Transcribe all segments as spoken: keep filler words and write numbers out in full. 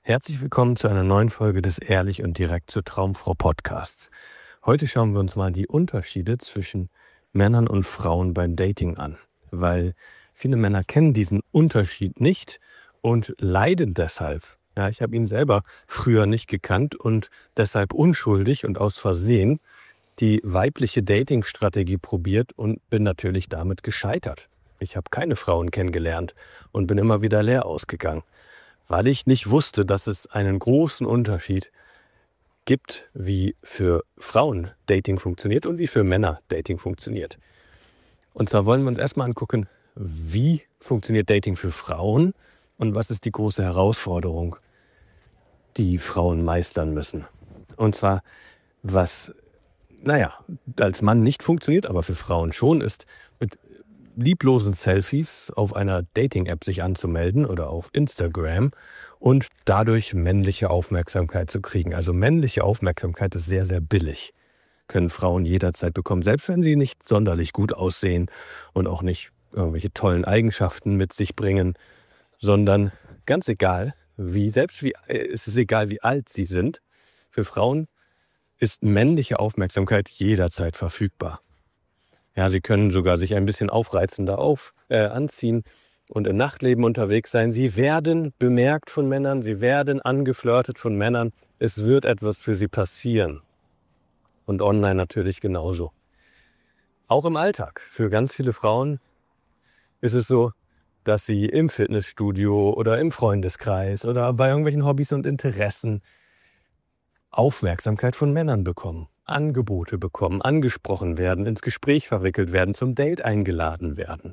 Herzlich willkommen zu einer neuen Folge des Ehrlich und direkt zur Traumfrau Podcasts. Heute schauen wir uns mal die Unterschiede zwischen Männern und Frauen beim Dating an, weil viele Männer kennen diesen Unterschied nicht und leiden deshalb. Ja, ich habe ihn selber früher nicht gekannt und deshalb unschuldig und aus Versehen die weibliche Dating-Strategie probiert und bin natürlich damit gescheitert. Ich habe keine Frauen kennengelernt und bin immer wieder leer ausgegangen, weil ich nicht wusste, dass es einen großen Unterschied gibt, wie für Frauen Dating funktioniert und wie für Männer Dating funktioniert. Und zwar wollen wir uns erstmal angucken, wie funktioniert Dating für Frauen und was ist die große Herausforderung, die Frauen meistern müssen. Und zwar, was, naja, als Mann nicht funktioniert, aber für Frauen schon, ist mit lieblosen Selfies auf einer Dating-App sich anzumelden oder auf Instagram und dadurch männliche Aufmerksamkeit zu kriegen. Also männliche Aufmerksamkeit ist sehr, sehr billig. Können Frauen jederzeit bekommen, selbst wenn sie nicht sonderlich gut aussehen und auch nicht irgendwelche tollen Eigenschaften mit sich bringen, sondern ganz egal, wie, selbst wie, es ist egal, wie alt sie sind. Für Frauen ist männliche Aufmerksamkeit jederzeit verfügbar. Ja, sie können sogar sich ein bisschen aufreizender auf, äh, anziehen und im Nachtleben unterwegs sein. Sie werden bemerkt von Männern, sie werden angeflirtet von Männern. Es wird etwas für sie passieren. Und online natürlich genauso. Auch im Alltag. Für ganz viele Frauen ist es so, dass sie im Fitnessstudio oder im Freundeskreis oder bei irgendwelchen Hobbys und Interessen Aufmerksamkeit von Männern bekommen, Angebote bekommen, angesprochen werden, ins Gespräch verwickelt werden, zum Date eingeladen werden.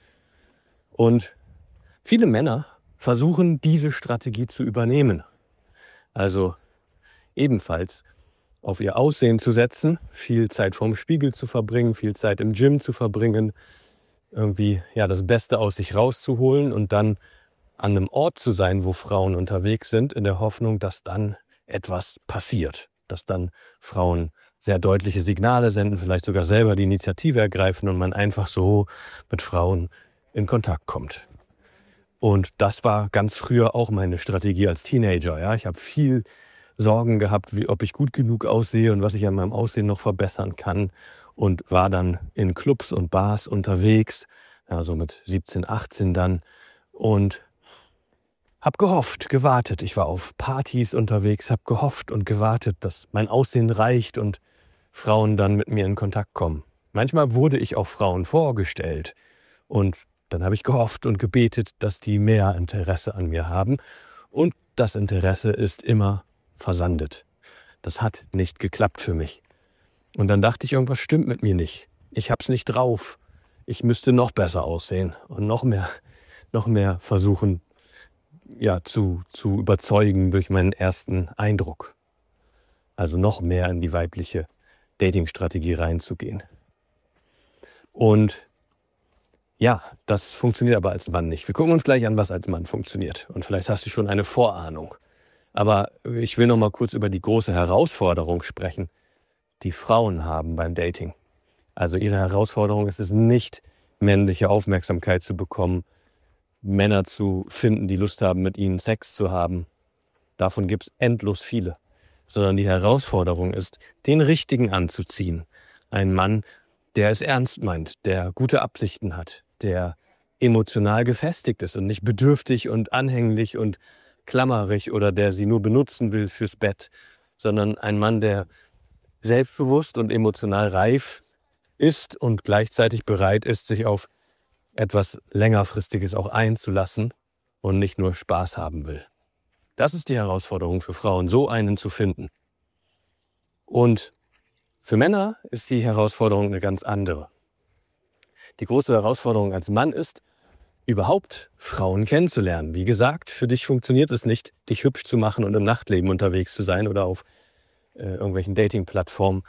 Und viele Männer versuchen, diese Strategie zu übernehmen. Also ebenfalls auf ihr Aussehen zu setzen, viel Zeit vorm Spiegel zu verbringen, viel Zeit im Gym zu verbringen, irgendwie ja das Beste aus sich rauszuholen und dann an einem Ort zu sein, wo Frauen unterwegs sind, in der Hoffnung, dass dann etwas passiert, dass dann Frauen sehr deutliche Signale senden, vielleicht sogar selber die Initiative ergreifen und man einfach so mit Frauen in Kontakt kommt. Und das war ganz früher auch meine Strategie als Teenager. Ja? Ich habe viel Sorgen gehabt, wie, ob ich gut genug aussehe und was ich an meinem Aussehen noch verbessern kann und war dann in Clubs und Bars unterwegs, ja, so mit siebzehn, achtzehn dann und Hab gehofft, gewartet. Ich war auf Partys unterwegs, hab gehofft und gewartet, dass mein Aussehen reicht und Frauen dann mit mir in Kontakt kommen. Manchmal wurde ich auch Frauen vorgestellt und dann habe ich gehofft und gebetet, dass die mehr Interesse an mir haben. Und das Interesse ist immer versandet. Das hat nicht geklappt für mich. Und dann dachte ich, irgendwas stimmt mit mir nicht. Ich hab's nicht drauf. Ich müsste noch besser aussehen und noch mehr, noch mehr versuchen, ja, zu, zu überzeugen durch meinen ersten Eindruck. Also noch mehr in die weibliche Dating-Strategie reinzugehen. Und ja, das funktioniert aber als Mann nicht. Wir gucken uns gleich an, was als Mann funktioniert. Und vielleicht hast du schon eine Vorahnung. Aber ich will noch mal kurz über die große Herausforderung sprechen, die Frauen haben beim Dating. Also ihre Herausforderung ist es nicht, männliche Aufmerksamkeit zu bekommen, Männer zu finden, die Lust haben, mit ihnen Sex zu haben. Davon gibt es endlos viele. Sondern die Herausforderung ist, den Richtigen anzuziehen. Ein Mann, der es ernst meint, der gute Absichten hat, der emotional gefestigt ist und nicht bedürftig und anhänglich und klammerig oder der sie nur benutzen will fürs Bett, sondern ein Mann, der selbstbewusst und emotional reif ist und gleichzeitig bereit ist, sich auf etwas längerfristiges auch einzulassen und nicht nur Spaß haben will. Das ist die Herausforderung für Frauen, so einen zu finden. Und für Männer ist die Herausforderung eine ganz andere. Die große Herausforderung als Mann ist, überhaupt Frauen kennenzulernen. Wie gesagt, für dich funktioniert es nicht, dich hübsch zu machen und im Nachtleben unterwegs zu sein oder auf äh, irgendwelchen Dating-Plattformen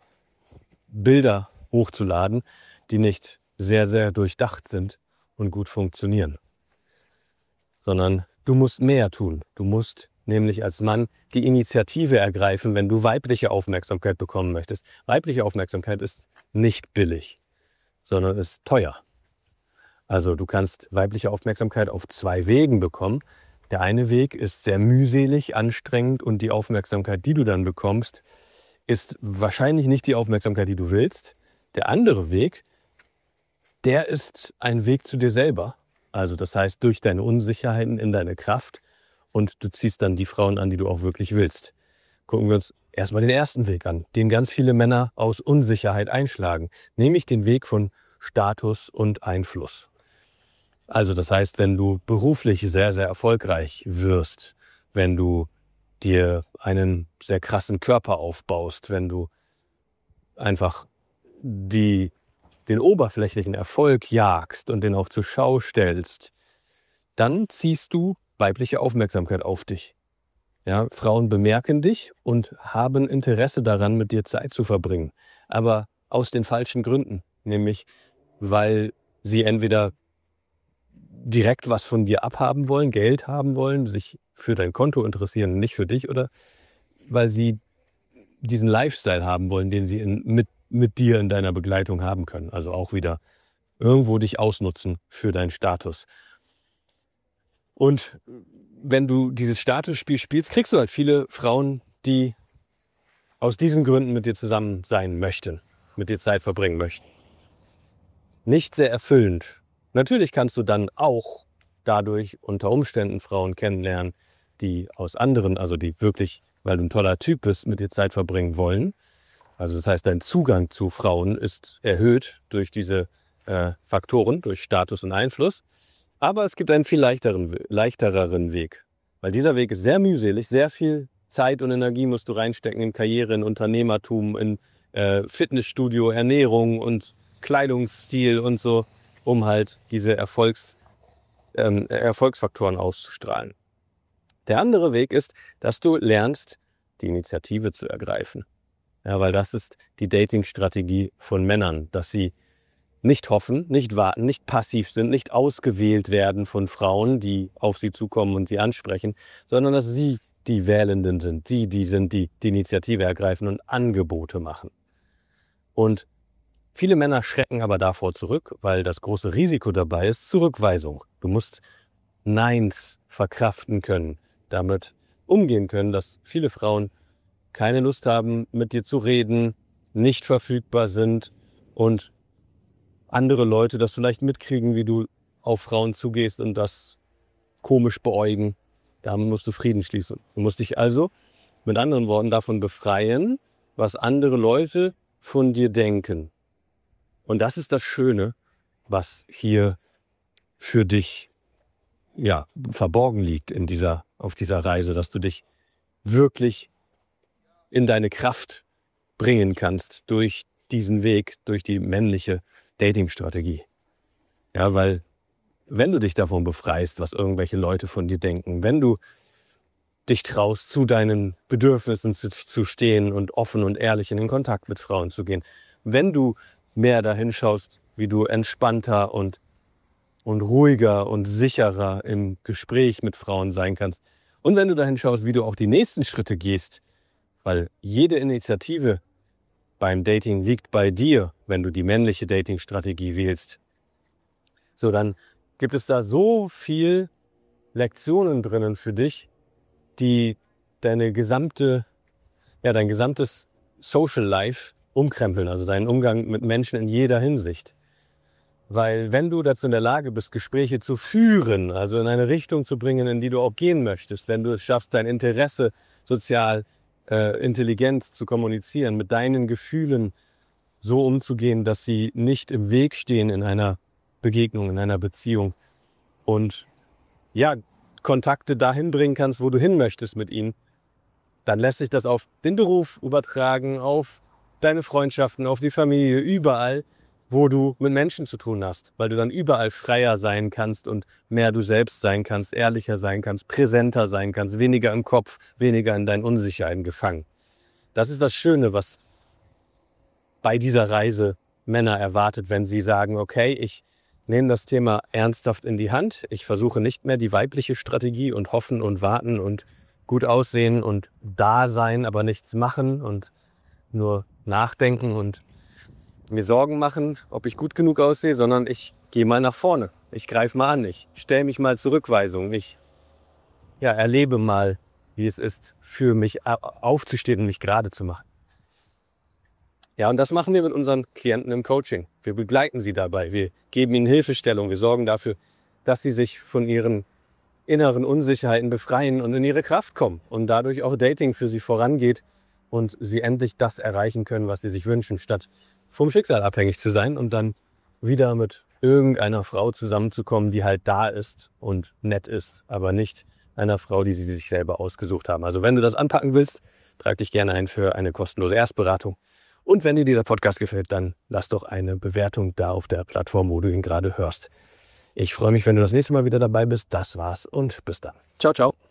Bilder hochzuladen, die nicht sehr, sehr durchdacht sind und gut funktionieren. Sondern du musst mehr tun. Du musst nämlich als Mann die Initiative ergreifen, wenn du weibliche Aufmerksamkeit bekommen möchtest. Weibliche Aufmerksamkeit ist nicht billig, sondern ist teuer. Also du kannst weibliche Aufmerksamkeit auf zwei Wegen bekommen. Der eine Weg ist sehr mühselig, anstrengend und die Aufmerksamkeit, die du dann bekommst, ist wahrscheinlich nicht die Aufmerksamkeit, die du willst. Der andere Weg, der ist ein Weg zu dir selber. Also das heißt, durch deine Unsicherheiten in deine Kraft und du ziehst dann die Frauen an, die du auch wirklich willst. Gucken wir uns erstmal den ersten Weg an, den ganz viele Männer aus Unsicherheit einschlagen, nämlich den Weg von Status und Einfluss. Also das heißt, wenn du beruflich sehr, sehr erfolgreich wirst, wenn du dir einen sehr krassen Körper aufbaust, wenn du einfach die, den oberflächlichen Erfolg jagst und den auch zur Schau stellst, dann ziehst du weibliche Aufmerksamkeit auf dich. Ja, Frauen bemerken dich und haben Interesse daran, mit dir Zeit zu verbringen. Aber aus den falschen Gründen, nämlich weil sie entweder direkt was von dir abhaben wollen, Geld haben wollen, sich für dein Konto interessieren, nicht für dich, oder weil sie diesen Lifestyle haben wollen, den sie in, mit, mit dir in deiner Begleitung haben können. Also auch wieder irgendwo dich ausnutzen für deinen Status. Und wenn du dieses Statusspiel spielst, kriegst du halt viele Frauen, die aus diesen Gründen mit dir zusammen sein möchten, mit dir Zeit verbringen möchten. Nicht sehr erfüllend. Natürlich kannst du dann auch dadurch unter Umständen Frauen kennenlernen, die aus anderen, also die wirklich, weil du ein toller Typ bist, mit dir Zeit verbringen wollen. Also das heißt, dein Zugang zu Frauen ist erhöht durch diese äh, Faktoren, durch Status und Einfluss. Aber es gibt einen viel leichteren, leichtereren Weg. Weil dieser Weg ist sehr mühselig, sehr viel Zeit und Energie musst du reinstecken in Karriere, in Unternehmertum, in äh, Fitnessstudio, Ernährung und Kleidungsstil und so, um halt diese Erfolgs, ähm, Erfolgsfaktoren auszustrahlen. Der andere Weg ist, dass du lernst, die Initiative zu ergreifen. Ja, weil das ist die Dating-Strategie von Männern, dass sie nicht hoffen, nicht warten, nicht passiv sind, nicht ausgewählt werden von Frauen, die auf sie zukommen und sie ansprechen, sondern dass sie die Wählenden sind, die, die sind, die die Initiative ergreifen und Angebote machen. Und viele Männer schrecken aber davor zurück, weil das große Risiko dabei ist Zurückweisung. Du musst Neins verkraften können, damit umgehen können, dass viele Frauen keine Lust haben, mit dir zu reden, nicht verfügbar sind und andere Leute das vielleicht mitkriegen, wie du auf Frauen zugehst und das komisch beäugen. Damit musst du Frieden schließen. Du musst dich also mit anderen Worten davon befreien, was andere Leute von dir denken. Und das ist das Schöne, was hier für dich ja, verborgen liegt in dieser, auf dieser Reise, dass du dich wirklich in deine Kraft bringen kannst durch diesen Weg, durch die männliche Dating-Strategie. Ja, weil wenn du dich davon befreist, was irgendwelche Leute von dir denken, wenn du dich traust, zu deinen Bedürfnissen zu, zu stehen und offen und ehrlich in den Kontakt mit Frauen zu gehen, wenn du mehr dahin schaust, wie du entspannter und, und ruhiger und sicherer im Gespräch mit Frauen sein kannst und wenn du dahin schaust, wie du auch die nächsten Schritte gehst, weil jede Initiative beim Dating liegt bei dir, wenn du die männliche Dating-Strategie wählst. So, dann gibt es da so viel Lektionen drinnen für dich, die deine gesamte, ja, dein gesamtes Social Life umkrempeln, also deinen Umgang mit Menschen in jeder Hinsicht. Weil wenn du dazu in der Lage bist, Gespräche zu führen, also in eine Richtung zu bringen, in die du auch gehen möchtest, wenn du es schaffst, dein Interesse sozial äh, intelligent zu kommunizieren, mit deinen Gefühlen so umzugehen, dass sie nicht im Weg stehen in einer Begegnung, in einer Beziehung und ja, Kontakte dahin bringen kannst, wo du hin möchtest mit ihnen, dann lässt sich das auf den Beruf übertragen, auf deine Freundschaften, auf die Familie, überall, wo du mit Menschen zu tun hast, weil du dann überall freier sein kannst und mehr du selbst sein kannst, ehrlicher sein kannst, präsenter sein kannst, weniger im Kopf, weniger in deinen Unsicherheiten gefangen. Das ist das Schöne, was bei dieser Reise Männer erwartet, wenn sie sagen, okay, ich nehme das Thema ernsthaft in die Hand, ich versuche nicht mehr die weibliche Strategie und hoffen und warten und gut aussehen und da sein, aber nichts machen und nur nachdenken und mir Sorgen machen, ob ich gut genug aussehe, sondern ich gehe mal nach vorne. Ich greife mal an, ich stelle mich mal Zurückweisung. Ich ja, erlebe mal, wie es ist, für mich aufzustehen und mich gerade zu machen. Ja, und das machen wir mit unseren Klienten im Coaching. Wir begleiten sie dabei, wir geben ihnen Hilfestellung, wir sorgen dafür, dass sie sich von ihren inneren Unsicherheiten befreien und in ihre Kraft kommen und dadurch auch Dating für sie vorangeht und sie endlich das erreichen können, was sie sich wünschen, statt vom Schicksal abhängig zu sein und dann wieder mit irgendeiner Frau zusammenzukommen, die halt da ist und nett ist, aber nicht einer Frau, die sie sich selber ausgesucht haben. Also wenn du das anpacken willst, trag dich gerne ein für eine kostenlose Erstberatung. Und wenn dir dieser Podcast gefällt, dann lass doch eine Bewertung da auf der Plattform, wo du ihn gerade hörst. Ich freue mich, wenn du das nächste Mal wieder dabei bist. Das war's und bis dann. Ciao, ciao.